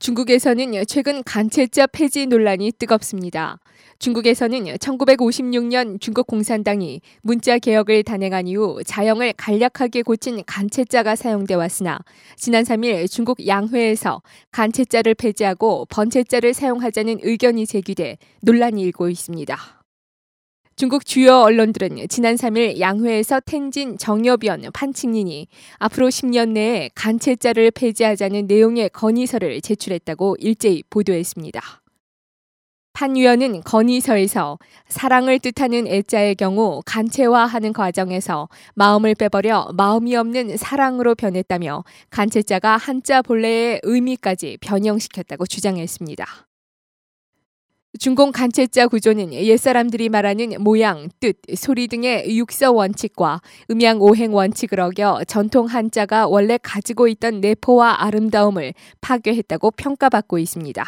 중국에서는 최근 간채자 폐지 논란이 뜨겁습니다. 중국에서는 1956년 중국 공산당이 문자 개혁을 단행한 이후 자영을 간략하게 고친 간채자가 사용돼 왔으나 지난 3일 중국 양회에서 간채자를 폐지하고 번채자를 사용하자는 의견이 제기돼 논란이 일고 있습니다. 중국 주요 언론들은 지난 3일 양회에서 텐진 정여변 판칭린이 앞으로 10년 내에 간채자를 폐지하자는 내용의 건의서를 제출했다고 일제히 보도했습니다. 판 위원은 건의서에서 사랑을 뜻하는 애자의 경우 간채화하는 과정에서 마음을 빼버려 마음이 없는 사랑으로 변했다며 간채자가 한자 본래의 의미까지 변형시켰다고 주장했습니다. 중공 간채자 구조는 옛사람들이 말하는 모양, 뜻, 소리 등의 육서 원칙과 음양 오행 원칙을 어겨 전통 한자가 원래 가지고 있던 내포와 아름다움을 파괴했다고 평가받고 있습니다.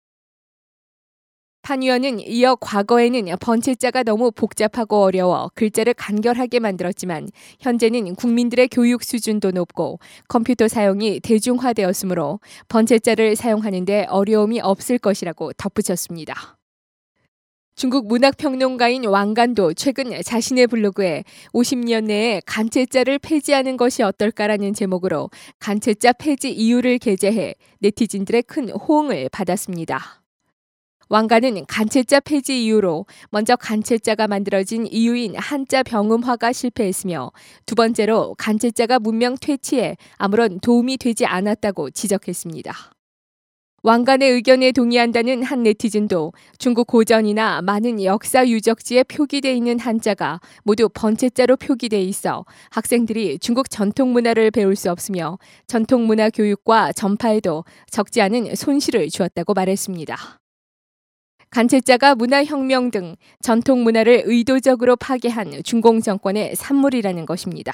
판 위원은 이어 과거에는 번채자가 너무 복잡하고 어려워 글자를 간결하게 만들었지만 현재는 국민들의 교육 수준도 높고 컴퓨터 사용이 대중화되었으므로 번채자를 사용하는 데 어려움이 없을 것이라고 덧붙였습니다. 중국 문학평론가인 왕간도 최근 자신의 블로그에 50년 내에 간채자를 폐지하는 것이 어떨까라는 제목으로 간채자 폐지 이유를 게재해 네티즌들의 큰 호응을 받았습니다. 왕가는 간채자 폐지 이유로 먼저 간채자가 만들어진 이유인 한자 병음화가 실패했으며 두 번째로 간채자가 문명 퇴치에 아무런 도움이 되지 않았다고 지적했습니다. 왕간의 의견에 동의한다는 한 네티즌도 중국 고전이나 많은 역사 유적지에 표기돼 있는 한자가 모두 번채자로 표기돼 있어 학생들이 중국 전통 문화를 배울 수 없으며 전통 문화 교육과 전파에도 적지 않은 손실을 주었다고 말했습니다. 간채자가 문화혁명 등 전통 문화를 의도적으로 파괴한 중공 정권의 산물이라는 것입니다.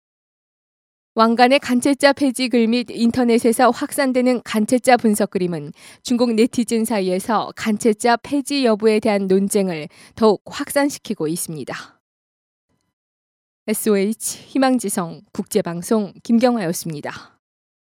왕간의 간채자 폐지 글 및 인터넷에서 확산되는 간채자 분석 그림은 중국 네티즌 사이에서 간채자 폐지 여부에 대한 논쟁을 더욱 확산시키고 있습니다. SOH 희망지성 국제방송 김경화였습니다.